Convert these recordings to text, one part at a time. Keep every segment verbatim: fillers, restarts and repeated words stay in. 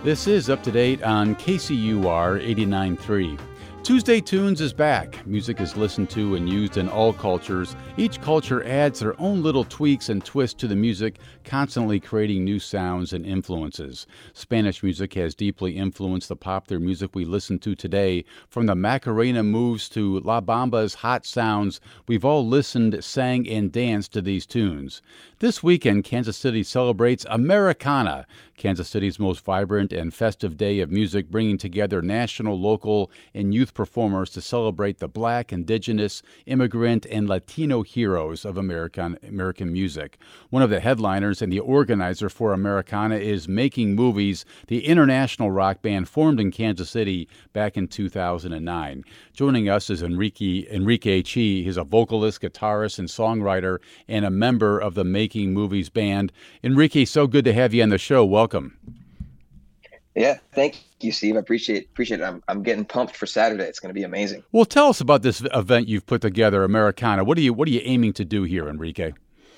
This is Up to Date on K C U R eighty-nine point three. Tuesday Tunes is back. Music is listened to and used in all cultures. Each culture adds their own little tweaks and twists to the music, constantly creating new sounds and influences. Spanish music has deeply influenced the popular music we listen to today. From the Macarena moves to La Bamba's hot sounds, we've all listened, sang, and danced to these tunes. This weekend, Kansas City celebrates Americana, Kansas City's most vibrant and festive day of music, bringing together national, local, and youth performers to celebrate the Black, Indigenous, immigrant, and Latino heroes of American American music. One of the headliners and the organizer for Americana is Making Movies, the international rock band formed in Kansas City back in two thousand nine. Joining us is Enrique Enrique Chi. He's a vocalist, guitarist, and songwriter, and a member of the Making Movies band. Enrique, so good to have you on the show. Welcome. Yeah, thank you, Steve. I appreciate appreciate it. I'm I'm getting pumped for Saturday. It's going to be amazing. Well, tell us about this event you've put together, Americana. What are you What are you aiming to do here, Enrique?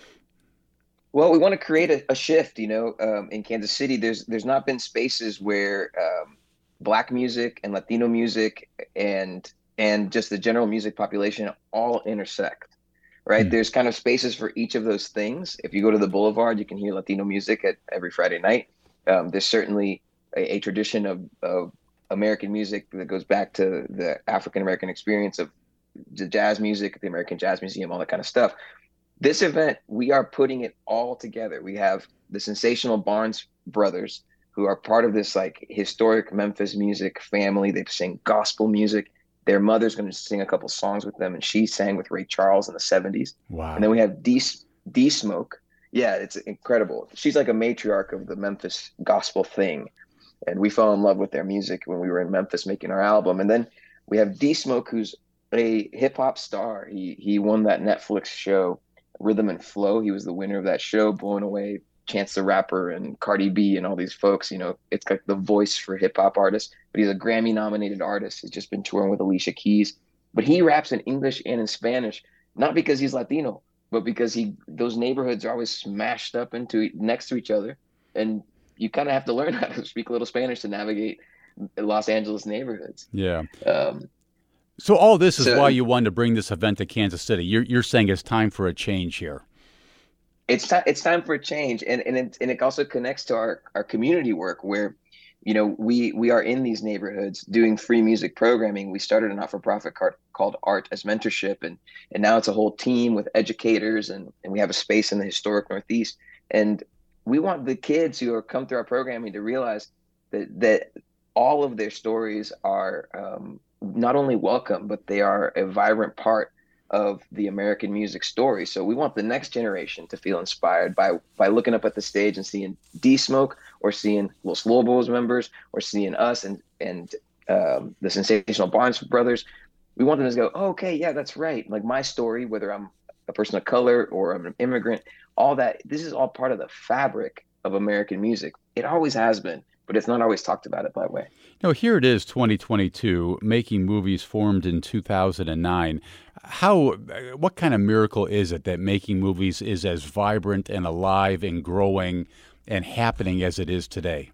Well, we want to create a, a shift. You know, um, in Kansas City, there's there's not been spaces where um, Black music and Latino music and and just the general music population all intersect. Right? Mm. There's kind of spaces for each of those things. If you go to the Boulevard, you can hear Latino music at every Friday night. Um, there's certainly A, a tradition of, of American music that goes back to the African-American experience of the jazz music, the American Jazz Museum, all that kind of stuff. This event, we are putting it all together. We have the sensational Barnes brothers, who are part of this like historic Memphis music family. They sing gospel music. Their mother's going to sing a couple songs with them, and she sang with Ray Charles in the seventies. Wow. And then we have D, D Smoke. Yeah, it's incredible. She's like a matriarch of the Memphis gospel thing. And we fell in love with their music when we were in Memphis making our album. And then we have D Smoke, who's a hip hop star. He he won that Netflix show, Rhythm and Flow. He was the winner of that show, blowing away Chance the Rapper and Cardi B and all these folks. You know, it's like the voice for hip hop artists. But he's a Grammy nominated artist. He's just been touring with Alicia Keys. But he raps in English and in Spanish, not because he's Latino, but because he those neighborhoods are always smashed up into next to each other. And you kind of have to learn how to speak a little Spanish to navigate Los Angeles neighborhoods. Yeah. Um, so all this is so, why you wanted to bring this event to Kansas City. You're you're saying it's time for a change here. It's time. It's time for a change, and and it, and it also connects to our our community work, where, you know, we we are in these neighborhoods doing free music programming. We started a not-for-profit card called Art as Mentorship, and and now it's a whole team with educators, and and we have a space in the historic Northeast, and we want the kids who are come through our programming to realize that that all of their stories are um, not only welcome, but they are a vibrant part of the American music story. So we want the next generation to feel inspired by by looking up at the stage and seeing D Smoke, or seeing Los Lobos members, or seeing us and and um, the sensational Barnes brothers. We want them to go, oh, okay, yeah, that's right. Like my story, whether I'm a person of color or I'm an immigrant, all that, this is all part of the fabric of American music. It always has been, but it's not always talked about it that way. No, here it is, twenty twenty-two, Making Movies formed in two thousand nine. How, what kind of miracle is it that Making Movies is as vibrant and alive and growing and happening as it is today?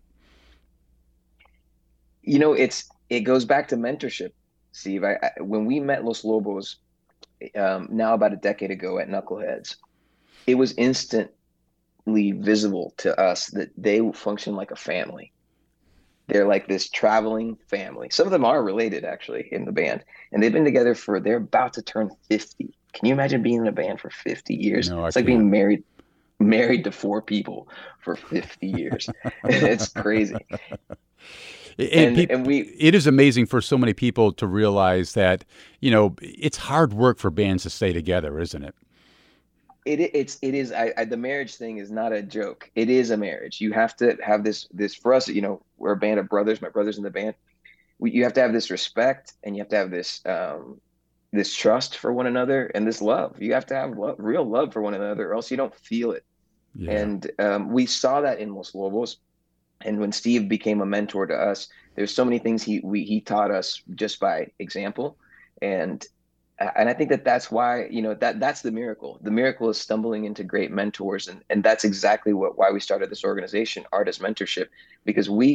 You know, it's it goes back to mentorship, Steve. I, I, when we met Los Lobos, um, now about a decade ago at Knuckleheads, it was instantly visible to us that they function like a family. They're like this traveling family. Some of them are related, actually, in the band. And they've been together for, they're about to turn fifty. Can you imagine being in a band for fifty years? No, it's like can't. being married married to four people for fifty years. It's crazy. And, And, peop- and we, it is amazing for so many people to realize that, you know, it's hard work for bands to stay together, isn't it? It it's it is I, I the marriage thing is not a joke. It is a marriage. You have to have this this for us. You know, we're a band of brothers. My brothers in the band. We, you have to have this respect, and you have to have this um, this trust for one another, and this love. You have to have love, real love for one another, or else you don't feel it. Yeah. And um, we saw that in Los Lobos. And when Steve became a mentor to us, there's so many things he we he taught us just by example, and. And I think that that's why, you know, that that's the miracle. The miracle is stumbling into great mentors. And, and that's exactly what why we started this organization, Art as Mentorship, because we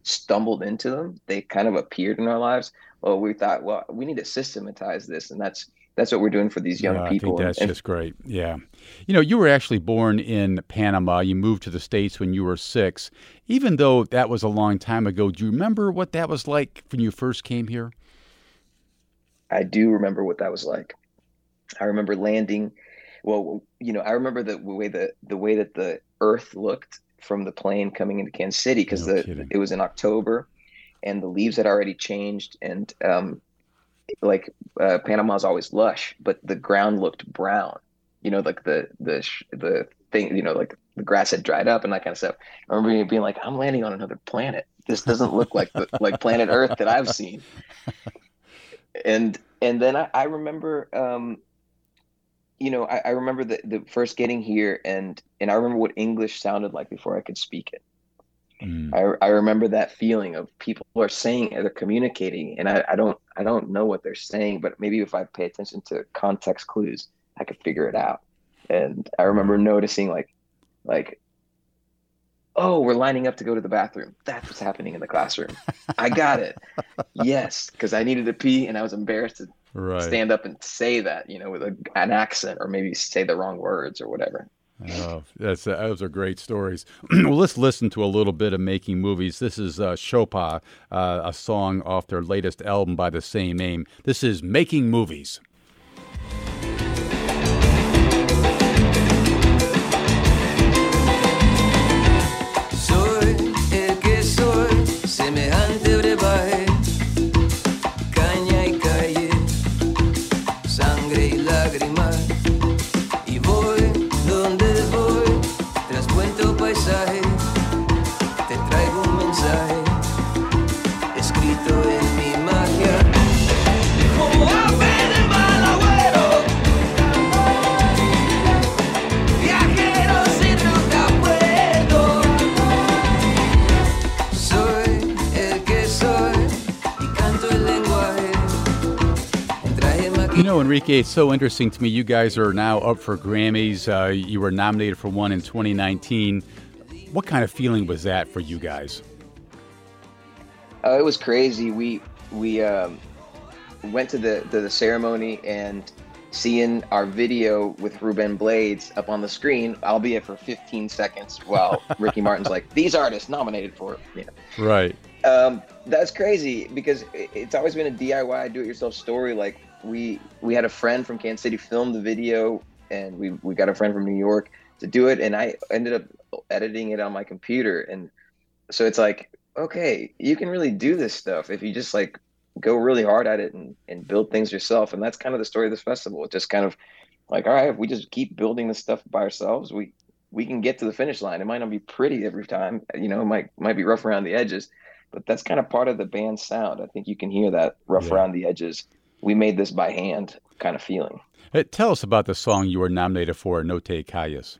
stumbled into them. They kind of appeared in our lives. Well, we thought, well, we need to systematize this, and that's that's what we're doing for these young Yeah, I think people. And, that's and just great. Yeah. You know, you were actually born in Panama. You moved to the States when you were six. Even though that was a long time ago, do you remember what that was like when you first came here? I do remember what that was like. I remember landing. Well, you know, I remember the way that the way that the Earth looked from the plane coming into Kansas City because No the kidding. it was in October and the leaves had already changed and um, like uh, Panama's always lush, but the ground looked brown. You know, like the the sh- the thing. You know, like the grass had dried up and that kind of stuff. I remember being like, I'm landing on another planet. This doesn't look like the like planet Earth that I've seen. And and then I, I remember um, you know, I, I remember the, the first getting here and and I remember what English sounded like before I could speak it. Mm. I I remember that feeling of people are saying it, they're communicating, and I, I don't I don't know what they're saying, but maybe if I pay attention to context clues, I could figure it out. And I remember Right. noticing like like oh, we're lining up to go to the bathroom. That's what's happening in the classroom. I got it. Yes, because I needed to pee and I was embarrassed to Right. stand up and say that, you know, with a, an accent or maybe say the wrong words or whatever. Oh, that's uh, those are great stories. Well, let's listen to a little bit of Making Movies. This is uh, Chopin, uh, a song off their latest album by the same name. This is Making Movies. Soy el que soy, semejante brebaje, caña y calle, sangre y lágrimas, y voy donde voy, tras cuento paisaje, te traigo un mensaje, escrito en mi magia, como ave de mal agüero, viajero sin nunca puedo. Soy el que soy y canto el lenguaje en traje You maquillado. know, Enrique, it's so interesting to me. You guys are now up for Grammys. Uh, you were nominated for one in twenty nineteen. What kind of feeling was that for you guys? Uh, it was crazy. We we um, went to the to the ceremony and seeing our video with Ruben Blades up on the screen, albeit for fifteen seconds, while Ricky Martin's like, "These artists nominated for," you Right. know, um, that's crazy because it- it's always been a D I Y, do-it-yourself story. Like we we had a friend from Kansas City film the video, and we we got a friend from New York to do it, and I ended up editing it on my computer, and so it's like, okay, you can really do this stuff if you just like go really hard at it and, and build things yourself. And that's kind of the story of this festival. It's just kind of like, all right, if we just keep building this stuff by ourselves, we we can get to the finish line. It might not be pretty every time, you know, it might might be rough around the edges, but that's kind of part of the band's sound. I think you can hear that rough Yeah. around the edges. We made this by hand kind of feeling. Uh, tell us about the song you were nominated for, No Te Calles.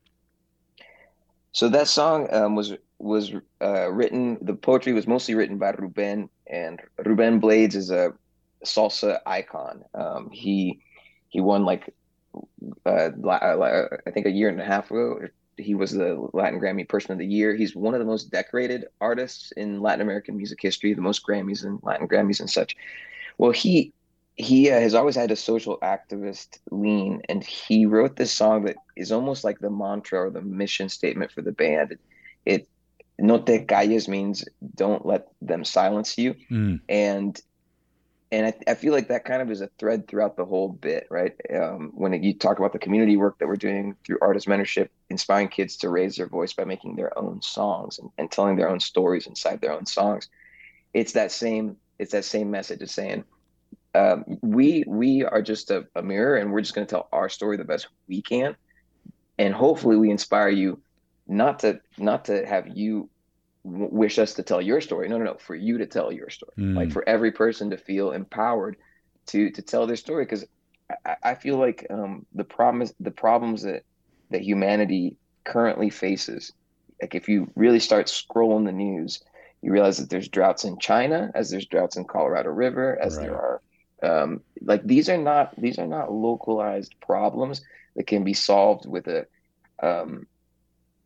So that song um, was was uh, written. The poetry was mostly written by Ruben, and Ruben Blades is a salsa icon. Um, he he won like uh, I think a year and a half ago. He was the Latin Grammy Person of the Year. He's one of the most decorated artists in Latin American music history, the most Grammys and Latin Grammys and such. Well, he he uh, has always had a social activist lean, and he wrote this song that is almost like the mantra or the mission statement for the band. It, it no te calles means don't let them silence you, Mm. and and I, I feel like that kind of is a thread throughout the whole bit, right? Um, when it, you talk about the community work that we're doing through artist mentorship, inspiring kids to raise their voice by making their own songs and, and telling their own stories inside their own songs. It's that same it's that same message of saying um, we we are just a, a mirror, and we're just going to tell our story the best we can, and hopefully we inspire you not to not to have you w- wish us to tell your story. No, no, no, for you to tell your story. Like Mm. for every person to feel empowered to to tell their story, because I, I feel like um, the problem is the problems that that humanity currently faces. Like if you really start scrolling the news, you realize that there's droughts in China, as there's droughts in Colorado River, as there Right. are um, like these are not these are not localized problems that can be solved with a um,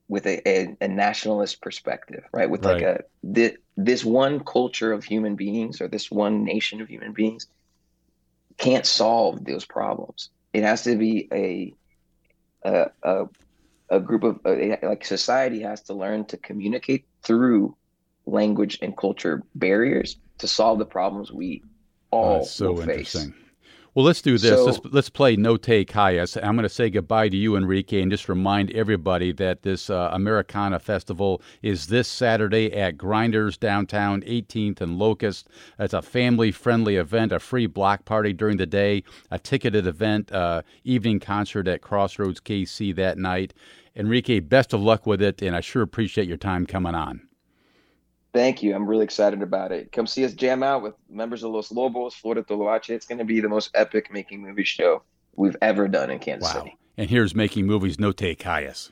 with a, a, a nationalist perspective, right? With like Right. a this, this one culture of human beings or this one nation of human beings can't solve those problems. It has to be a a a, a group of uh, like society has to learn to communicate through language and culture barriers to solve the problems we Uh, all will so face. interesting. Well, let's do this. So Let's let's play No Te Calles. I'm going to say goodbye to you, Enrique, and just remind everybody that this uh, Americana Festival is this Saturday at Grinders downtown, eighteenth and Locust. It's a family-friendly event, a free block party during the day, a ticketed event, uh, evening concert at Crossroads K C that night. Enrique, best of luck with it, and I sure appreciate your time coming on. thank you. I'm really excited about it. Come see us jam out with members of Los Lobos, Florida Toloache. It's going to be the most epic making movie show we've ever done in Kansas Wow. City. And here's Making Movies, No Te Calles.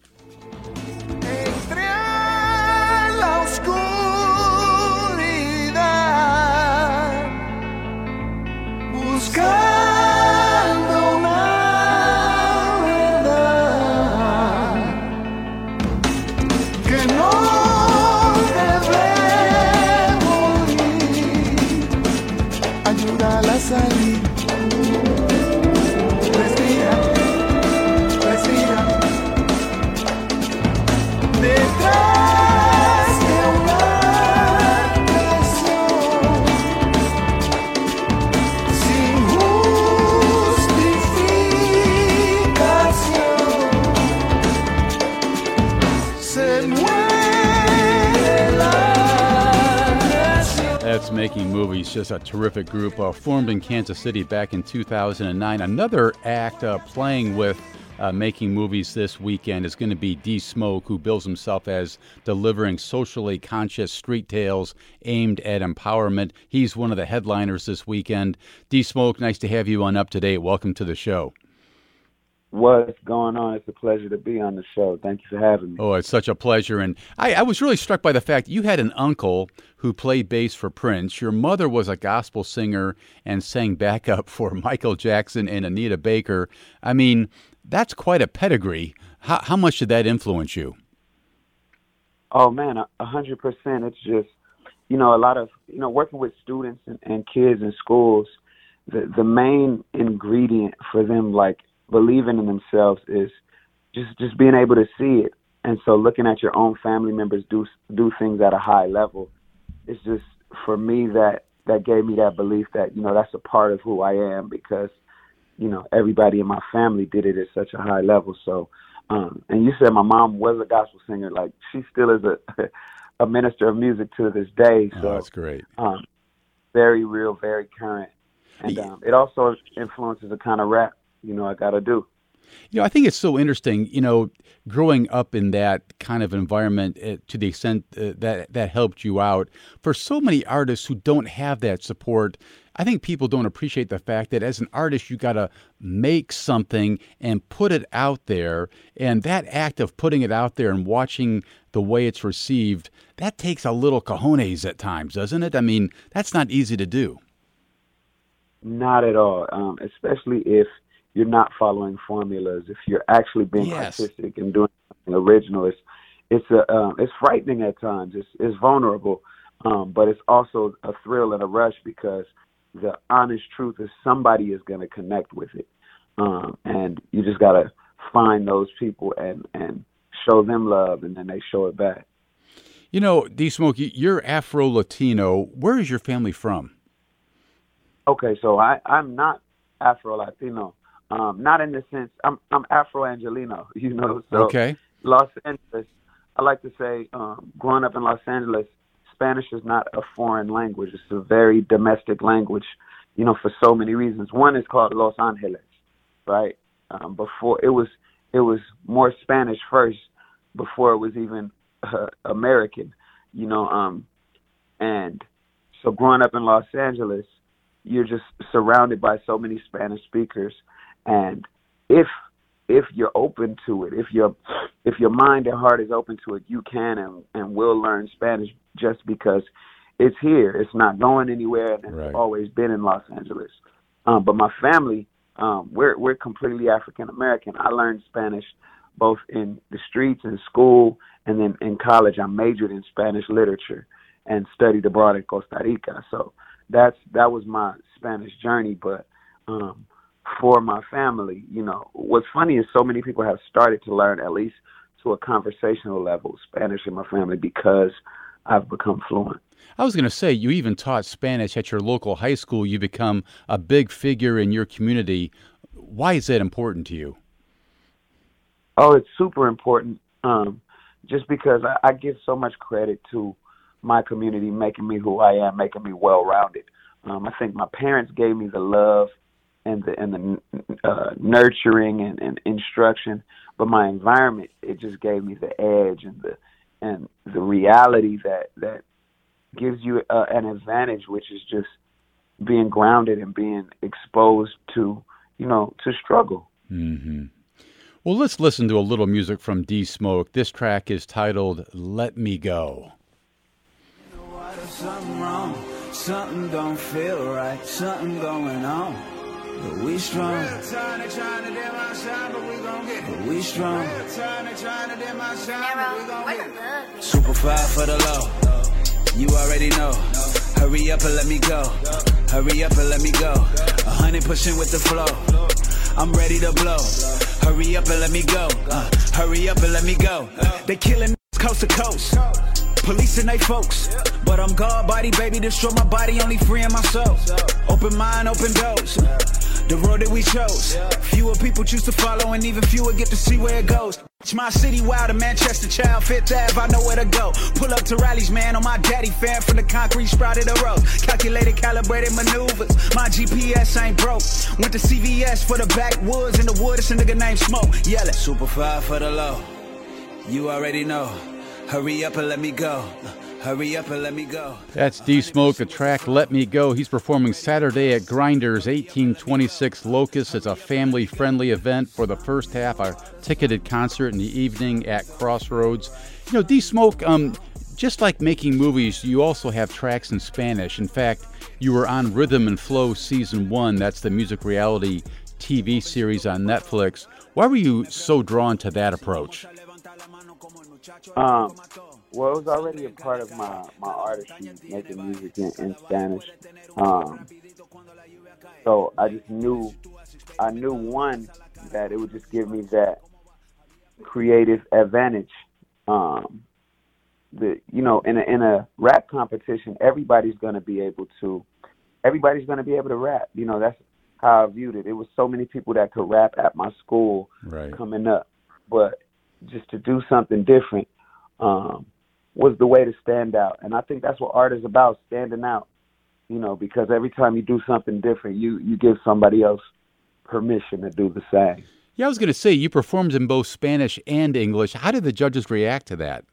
Entré a la oscuridad buscando una verdad que no debe morir. Ayúdala a salir. Respira, respira. Detrás de una presión sin justificación se muere la creación. That's Making Movies, just a terrific group uh, formed in Kansas City back in two thousand nine. Another act uh, playing with uh, Making Movies this weekend is going to be D Smoke, who bills himself as delivering socially conscious street tales aimed at empowerment. He's one of the headliners this weekend. D Smoke, nice to have you on Up to Date. Welcome to the show. What's going on? It's a pleasure to be on the show. Thank you for having me. Oh, it's such a pleasure. And I, I was really struck by the fact you had an uncle who played bass for Prince. Your mother was a gospel singer and sang backup for Michael Jackson and Anita Baker. I mean, that's quite a pedigree. How, how much did that influence you? Oh, man, a a hundred percent. It's just, you know, a lot of, you know, working with students and, and kids in schools, the, the main ingredient for them, like, believing in themselves is just, just being able to see it. And so looking at your own family members do do things at a high level, it's just, for me, that, that gave me that belief that, you know, that's a part of who I am because, you know, everybody in my family did it at such a high level. So, um, and you said my mom was a gospel singer. Like, she still is a a minister of music to this day. So Oh, that's great. um, very real, very current. And Yeah. um, it also influences the kind of rap, you know, I got to do. You know, I think it's so interesting, you know, growing up in that kind of environment uh, to the extent uh, that that helped you out. For so many artists who don't have that support, I think people don't appreciate the fact that as an artist, you got to make something and put it out there. And that act of putting it out there and watching the way it's received, that takes a little cojones at times, doesn't it? I mean, that's not easy to do. Not at all, um, especially if you're not following formulas. If you're actually being Yes. artistic and doing something original, it's it's a um, it's frightening at times. It's it's vulnerable, um, but it's also a thrill and a rush because the honest truth is somebody is going to connect with it, um, and you just got to find those people and and show them love, and then they show it back. You know, D Smoke, you're Afro-Latino. Where is your family from? Okay, so I I'm not Afro Latino. Um, not in the sense I'm I'm Afro Angelino, you know. So Okay. Los Angeles, I like to say, um, growing up in Los Angeles, Spanish is not a foreign language. It's a very domestic language, you know, for so many reasons. One is called Los Angeles, right? Um, before it was it was more Spanish first before it was even uh, American, you know. Um, and so growing up in Los Angeles, you're just surrounded by so many Spanish speakers, and if if you're open to it, if your if your mind and heart is open to it, you can and, and will learn Spanish just because it's here. It's not going anywhere, and Right. it's always been in Los Angeles. Um, but my family, um, we're we're completely African American. I learned Spanish both in the streets and school, and then in college I majored in Spanish literature and studied abroad in Costa Rica. So that's that was my Spanish journey. But um, for my family, you know, what's funny is so many people have started to learn, at least to a conversational level, Spanish in my family because I've become fluent. I was going to say, you even taught Spanish at your local high school. You become a big figure in your community. Why is that important to you? Oh, it's super important. Um, just because I, I give so much credit to my community making me who I am, making me well-rounded. Um, I think my parents gave me the love and the and the uh, nurturing and, and instruction, but my environment, it just gave me the edge and the and the reality that that gives you uh, an advantage, which is just being grounded and being exposed to, you know, to struggle. Mm-hmm. Well, let's listen to a little music from D Smoke. This track is titled "Let Me Go." You know what, if something wrong, something don't feel right, something going on. But we strong. Real time, they trying to dim our shine, but we gon' get it. But we strong. Real time, they trying to dim our shine, but we gon' get it. Super five for the low. You already know. Hurry up and let me go. Hurry up and let me go. A hundred pushing with the flow. I'm ready to blow. Hurry up and let me go. Uh, hurry up and let me go. Uh, they killing coast to coast. Police and they folks. But I'm God body, baby. Destroy my body, only freeing my soul. Open mind, open doors. The road that we chose. Fewer people choose to follow, and even fewer get to see where it goes. It's my city, wild, a Manchester child, Fifth Ave, I know where to go. Pull up to rallies, man, on my daddy fan, from the concrete sprouted a road. Calculated, calibrated maneuvers, my G P S ain't broke. Went to C V S for the backwoods, in the woods, a nigga named Smoke, yelling. Super five for the low, you already know. Hurry up and let me go. Hurry up and let me go. That's D Smoke, the track "Let Me Go." He's performing Saturday at Grinders, eighteen twenty-six Locust. It's a family-friendly event. For the first half, a ticketed concert in the evening at Crossroads. You know, D Smoke, um, just like making movies, you also have tracks in Spanish. In fact, you were on Rhythm and Flow Season one. That's the music reality T V series on Netflix. Why were you so drawn to that approach? Um, well, it was already a part of my, my artistry, making music in, in Spanish. Um, so I just knew, I knew, one, that it would just give me that creative advantage. Um, the, you know, in a, in a rap competition, everybody's going to be able to, everybody's going to be able to rap. You know, that's how I viewed it. It was so many people that could rap at my school right. coming up, but just to do something different, um, was the way to stand out. And I think that's what art is about, standing out, you know, because every time you do something different, you, you give somebody else permission to do the same. Yeah, I was going to say, you performed in both Spanish and English. How did the judges react to that?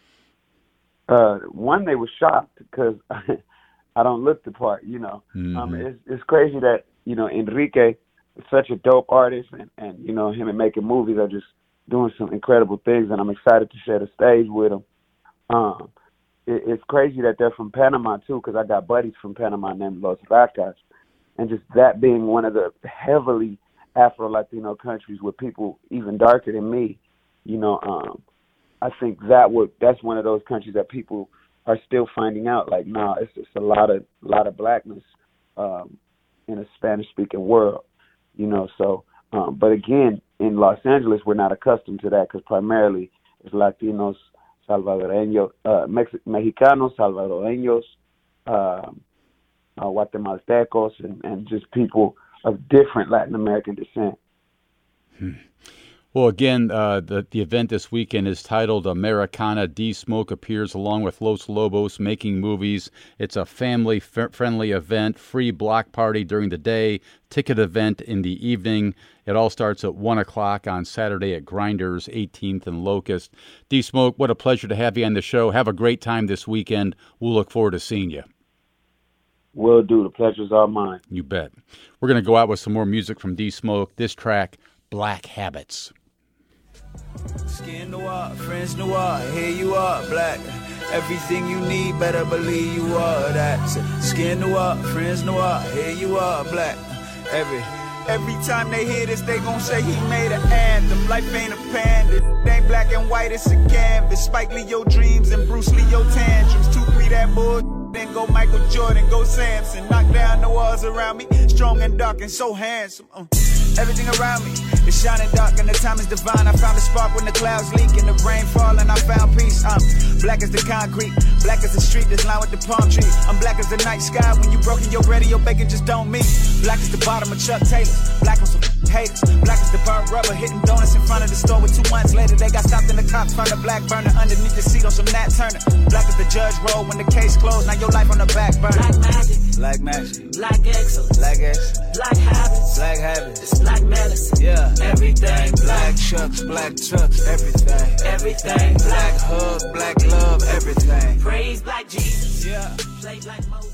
Uh, one, they were shocked because I don't look the part, you know. Mm-hmm. Um, it's, it's crazy that, you know, Enrique is such a dope artist, and, and, you know, him and making movies are just doing some incredible things, and I'm excited to share the stage with him. Um, it, it's crazy that they're from Panama, too, because I got buddies from Panama named Los Vacas. And just that being one of the heavily Afro-Latino countries with people even darker than me, you know, um, I think that would that's one of those countries that people are still finding out. Like, nah, it's just a lot of lot of blackness um, in a Spanish-speaking world, you know. So, um, but again, in Los Angeles, we're not accustomed to that because primarily it's Latinos, Salvadoreños, uh, Mex- Mexicanos, Salvadoreños, uh, uh, Guatemaltecos, and, and just people of different Latin American descent. Hmm. Well, again, uh, the, the event this weekend is titled Americana. D Smoke appears along with Los Lobos making movies. It's a family-friendly event, free block party during the day, ticket event in the evening. It all starts at one o'clock on Saturday at Grinders, eighteenth and Locust. D Smoke, what a pleasure to have you on the show. Have a great time this weekend. We'll look forward to seeing you. Will do. The pleasure's all mine. You bet. We're going to go out with some more music from D Smoke. This track, Black Habits. Skin noir, friends noir, here you are, black. Everything you need, better believe you are that. Skin noir, friends noir, here you are, black. Every every time they hear this, they gon' say he made an anthem. Like Life ain't a panda, it ain't black and white, it's a canvas. Spike Lee your dreams and Bruce Lee your tantrums. Two, three, that bull, then go Michael Jordan, go Samson. Knock down the walls around me, strong and dark and so handsome. Uh. Everything around me is shining dark and the time is divine. I found a spark when the clouds leak and the rain fall and I found peace. I'm black as the concrete, black as the street that's lined with the palm tree. I'm black as the night sky when you broken your radio bacon just don't meet. Black as the bottom of Chuck Taylor's, black on some haters. Black as the burnt rubber hitting donuts in front of the store with two months later they got stopped and the cops found a black burner underneath the seat on some Nat Turner. Black as the judge rolled when the case closed, now your life on the back burner. Black magic, Black magic, black excellence, black excellence, black habits, black habits. it's black medicine. Yeah, Everything black chucks, black trucks, everything. everything Black black. hug, black love, everything. Praise black Jesus, Yeah. play like Moses.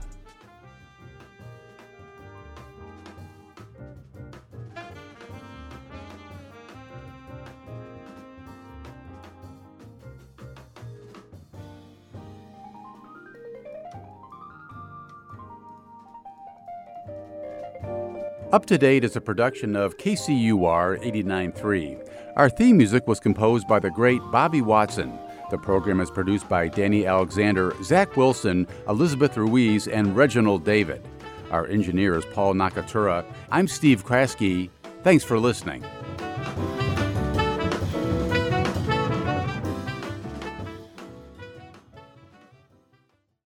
Up to Date is a production of K C U R eighty-nine point three. Our theme music was composed by the great Bobby Watson. The program is produced by Danny Alexander, Zach Wilson, Elizabeth Ruiz, and Reginald David. Our engineer is Paul Nakatura. I'm Steve Kraske. Thanks for listening.